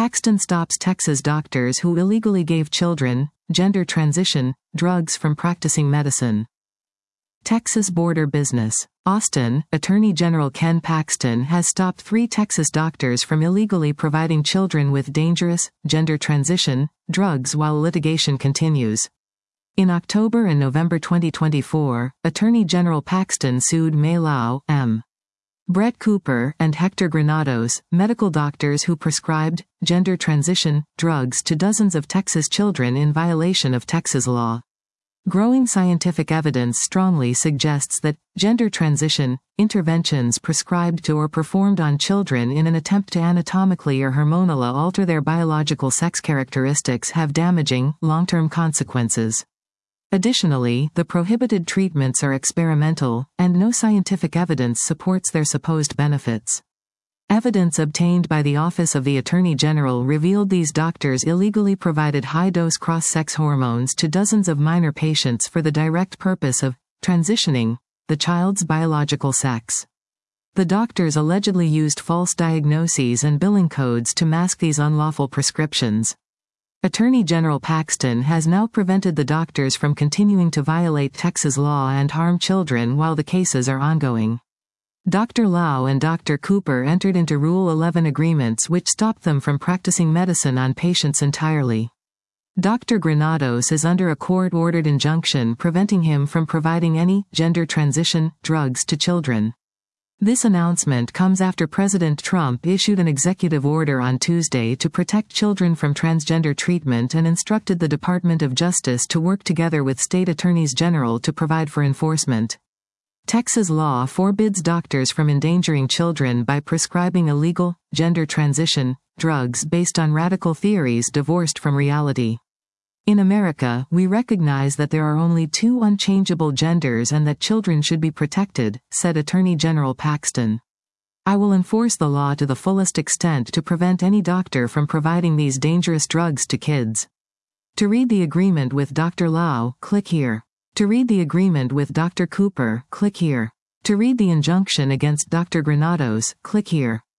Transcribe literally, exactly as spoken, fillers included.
Paxton stops Texas doctors who illegally gave children, gender transition, drugs from practicing medicine. Texas border business. Austin, Attorney General Ken Paxton has stopped three Texas doctors from illegally providing children with dangerous, gender transition, drugs while litigation continues. In October and November twenty twenty-four, Attorney General Paxton sued May Lau, M. Brett Cooper, and Hector Granados, medical doctors who prescribed gender transition drugs to dozens of Texas children in violation of Texas law. Growing scientific evidence strongly suggests that gender transition interventions prescribed to or performed on children in an attempt to anatomically or hormonally alter their biological sex characteristics have damaging, long-term consequences. Additionally, the prohibited treatments are experimental, and no scientific evidence supports their supposed benefits. Evidence obtained by the Office of the Attorney General revealed these doctors illegally provided high-dose cross-sex hormones to dozens of minor patients for the direct purpose of transitioning the child's biological sex. The doctors allegedly used false diagnoses and billing codes to mask these unlawful prescriptions. Attorney General Paxton has now prevented the doctors from continuing to violate Texas law and harm children while the cases are ongoing. Doctor Lau and Doctor Cooper entered into Rule eleven agreements which stopped them from practicing medicine on patients entirely. Doctor Granados is under a court-ordered injunction preventing him from providing any gender transition drugs to children. This announcement comes after President Trump issued an executive order on Tuesday to protect children from transgender treatment and instructed the Department of Justice to work together with state attorneys general to provide for enforcement. Texas law forbids doctors from endangering children by prescribing illegal, gender transition drugs based on radical theories divorced from reality. In America, we recognize that there are only two unchangeable genders and that children should be protected, said Attorney General Paxton. I will enforce the law to the fullest extent to prevent any doctor from providing these dangerous drugs to kids. To read the agreement with Doctor Lau, click here. To read the agreement with Doctor Cooper, click here. To read the injunction against Doctor Granados, click here.